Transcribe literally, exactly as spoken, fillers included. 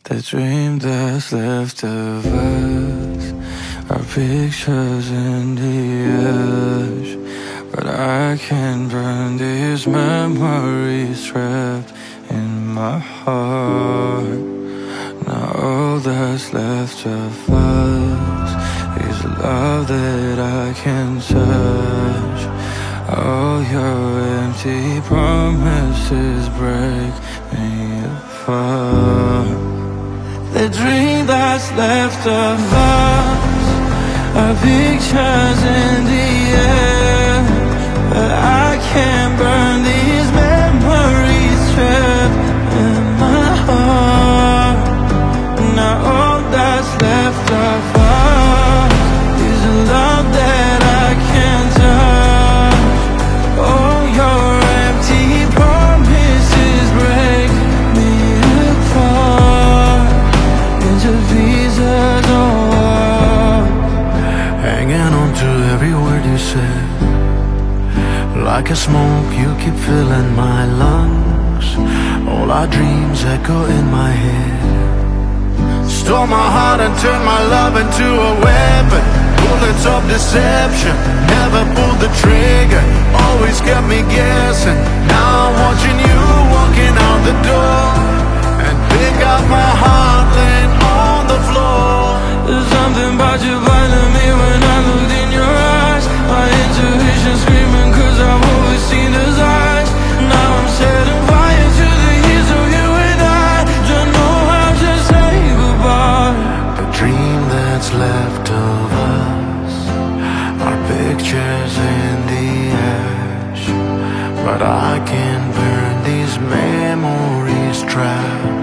The dream that's left of us are pictures in the ash, but I can't burn these memories trapped in my heart. Now all that's left of us is love that I can touch. All your empty promises break me apart. The dream that's left of us are pictures in the air, but I can't burn these memories trapped in my heart. Now all that's left of us is a love that I can't touch. All your empty promises break me apart into pieces of war. Hanging on to every word you said, like a smoke you keep filling my lungs. All our dreams echo in my head. Stole my heart and turned my love into a weapon. Bullets of deception, never pulled the trigger, always kept me guessing. Now I'm watching you walking out the door and pick up my heart laying on the floor. There's something about you blinding me when I looked in your eyes. My intuition screaming cause I've always seen those eyes. Now I'm setting fire to the years of you and I. Don't know how to say goodbye. The dream that's left of us are pictures in the ash, but I can't burn these memories trapped